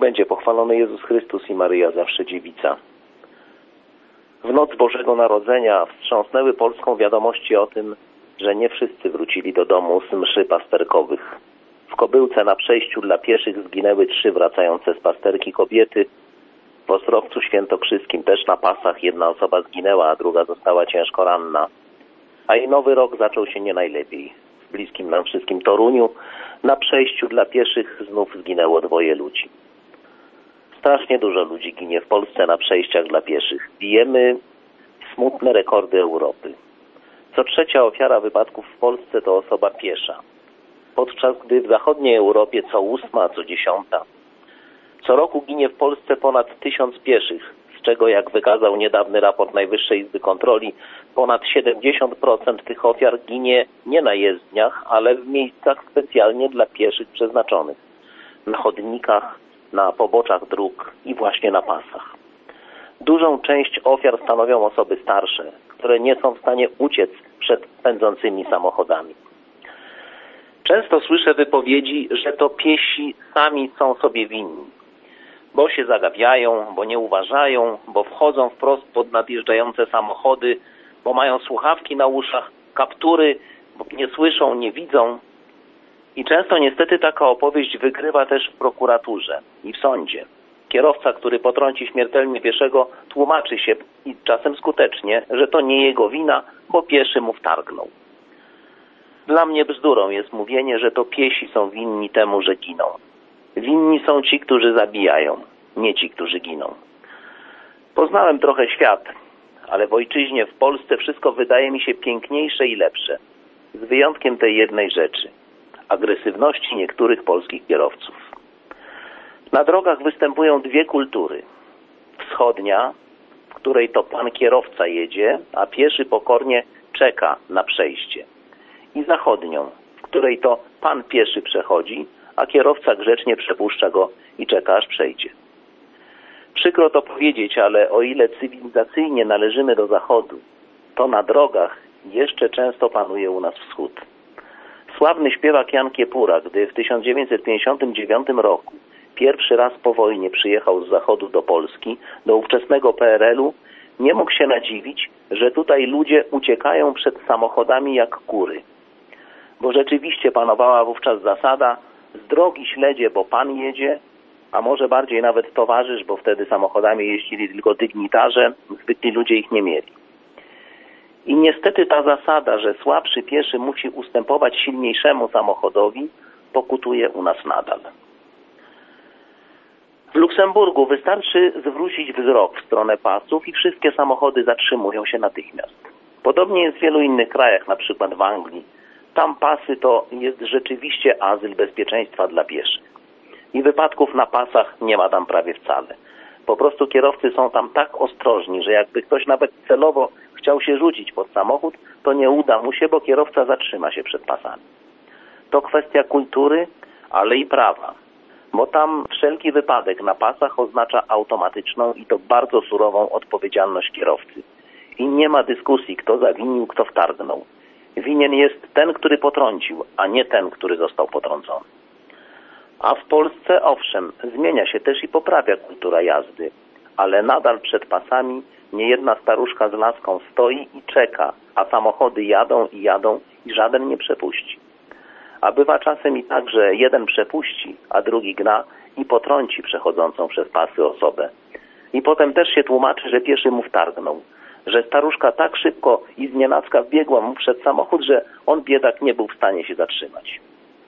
będzie pochwalony Jezus Chrystus i Maryja zawsze dziewica. W noc Bożego Narodzenia wstrząsnęły Polską wiadomości o tym, że nie wszyscy wrócili do domu z mszy pasterkowych. W Kobyłce na przejściu dla pieszych zginęły 3 wracające z pasterki kobiety. W Ostrowcu Świętokrzyskim też na pasach 1 osoba zginęła, a druga została ciężko ranna. A i nowy rok zaczął się nie najlepiej. W bliskim nam wszystkim Toruniu na przejściu dla pieszych znów zginęło 2 ludzi. Strasznie dużo ludzi ginie w Polsce na przejściach dla pieszych. Bijemy smutne rekordy Europy. Co 3. ofiara wypadków w Polsce to osoba piesza. Podczas gdy w zachodniej Europie co 8., co 10. Co roku ginie w Polsce ponad 1000 pieszych, z czego, jak wykazał niedawny raport Najwyższej Izby Kontroli, ponad 70% tych ofiar ginie nie na jezdniach, ale w miejscach specjalnie dla pieszych przeznaczonych. Na chodnikach, na poboczach dróg i właśnie na pasach. Dużą część ofiar stanowią osoby starsze, które nie są w stanie uciec przed pędzącymi samochodami. Często słyszę wypowiedzi, że to piesi sami są sobie winni, bo się zagapiają, bo nie uważają, bo wchodzą wprost pod nadjeżdżające samochody, bo mają słuchawki na uszach, kaptury, bo nie słyszą, nie widzą. I często niestety taka opowieść wygrywa też w prokuraturze i w sądzie. Kierowca, który potrąci śmiertelnie pieszego, tłumaczy się i czasem skutecznie, że to nie jego wina, bo pieszy mu wtargnął. Dla mnie bzdurą jest mówienie, że to piesi są winni temu, że giną. Winni są ci, którzy zabijają, nie ci, którzy giną. Poznałem trochę świat, ale w ojczyźnie, w Polsce wszystko wydaje mi się piękniejsze i lepsze. Z wyjątkiem tej jednej rzeczy. Agresywności niektórych polskich kierowców. Na drogach występują 2 kultury. Wschodnia, w której to pan kierowca jedzie, a pieszy pokornie czeka na przejście. I zachodnią, w której to pan pieszy przechodzi, a kierowca grzecznie przepuszcza go i czeka, aż przejdzie. Przykro to powiedzieć, ale o ile cywilizacyjnie należymy do Zachodu, to na drogach jeszcze często panuje u nas Wschód. Sławny śpiewak Jan Kiepura, gdy w 1959 roku pierwszy raz po wojnie przyjechał z Zachodu do Polski, do ówczesnego PRL-u, nie mógł się nadziwić, że tutaj ludzie uciekają przed samochodami jak kury. Bo rzeczywiście panowała wówczas zasada: z drogi śledzie, bo pan jedzie, a może bardziej nawet towarzysz, bo wtedy samochodami jeździli tylko dygnitarze, zwykli ludzie ich nie mieli. I niestety ta zasada, że słabszy pieszy musi ustępować silniejszemu samochodowi, pokutuje u nas nadal. W Luksemburgu wystarczy zwrócić wzrok w stronę pasów i wszystkie samochody zatrzymują się natychmiast. Podobnie jest w wielu innych krajach, na przykład w Anglii. Tam pasy to jest rzeczywiście azyl bezpieczeństwa dla pieszych. I wypadków na pasach nie ma tam prawie wcale. Po prostu kierowcy są tam tak ostrożni, że jakby ktoś nawet celowo chciał się rzucić pod samochód, to nie uda mu się, bo kierowca zatrzyma się przed pasami. To kwestia kultury, ale i prawa. Bo tam wszelki wypadek na pasach oznacza automatyczną i to bardzo surową odpowiedzialność kierowcy. I nie ma dyskusji, kto zawinił, kto wtargnął. Winien jest ten, który potrącił, a nie ten, który został potrącony. A w Polsce, owszem, zmienia się też i poprawia kultura jazdy, ale nadal przed pasami niejedna staruszka z laską stoi i czeka, a samochody jadą i żaden nie przepuści. A bywa czasem i tak, że jeden przepuści, a drugi gna i potrąci przechodzącą przez pasy osobę. I potem też się tłumaczy, że pieszy mu wtargnął, że staruszka tak szybko i znienacka wbiegła mu przed samochód, że on, biedak, nie był w stanie się zatrzymać.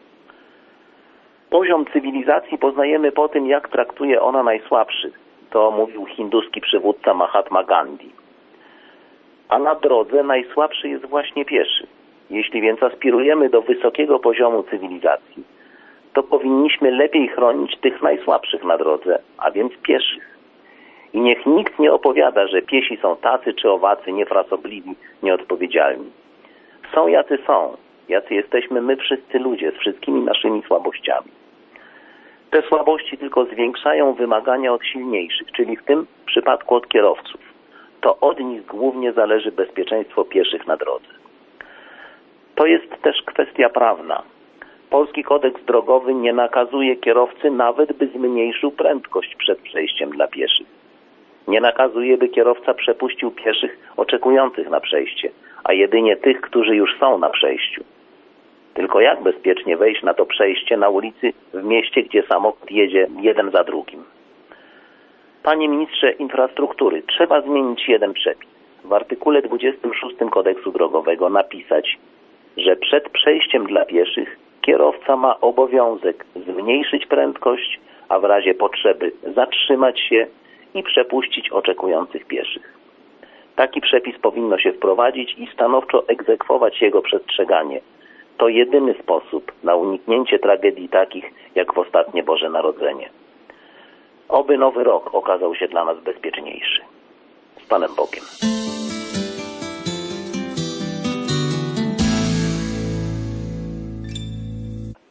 Poziom cywilizacji poznajemy po tym, jak traktuje ona najsłabszych. To mówił hinduski przywódca Mahatma Gandhi. A na drodze najsłabszy jest właśnie pieszy. Jeśli więc aspirujemy do wysokiego poziomu cywilizacji, to powinniśmy lepiej chronić tych najsłabszych na drodze, a więc pieszych. I niech nikt nie opowiada, że piesi są tacy czy owacy, niefrasobliwi, nieodpowiedzialni. Są jacy są, jacy jesteśmy my wszyscy ludzie z wszystkimi naszymi słabościami. Te słabości tylko zwiększają wymagania od silniejszych, czyli w tym przypadku od kierowców. To od nich głównie zależy bezpieczeństwo pieszych na drodze. To jest też kwestia prawna. Polski kodeks drogowy nie nakazuje kierowcy nawet, by zmniejszył prędkość przed przejściem dla pieszych. Nie nakazuje, by kierowca przepuścił pieszych oczekujących na przejście, a jedynie tych, którzy już są na przejściu. Tylko jak bezpiecznie wejść na to przejście na ulicy w mieście, gdzie samochód jedzie jeden za drugim? Panie ministrze infrastruktury, trzeba zmienić jeden przepis. W artykule 26 kodeksu drogowego napisać, że przed przejściem dla pieszych kierowca ma obowiązek zmniejszyć prędkość, a w razie potrzeby zatrzymać się i przepuścić oczekujących pieszych. Taki przepis powinno się wprowadzić i stanowczo egzekwować jego przestrzeganie. To jedyny sposób na uniknięcie tragedii takich jak w ostatnie Boże Narodzenie. Oby nowy rok okazał się dla nas bezpieczniejszy. Z Panem Bogiem.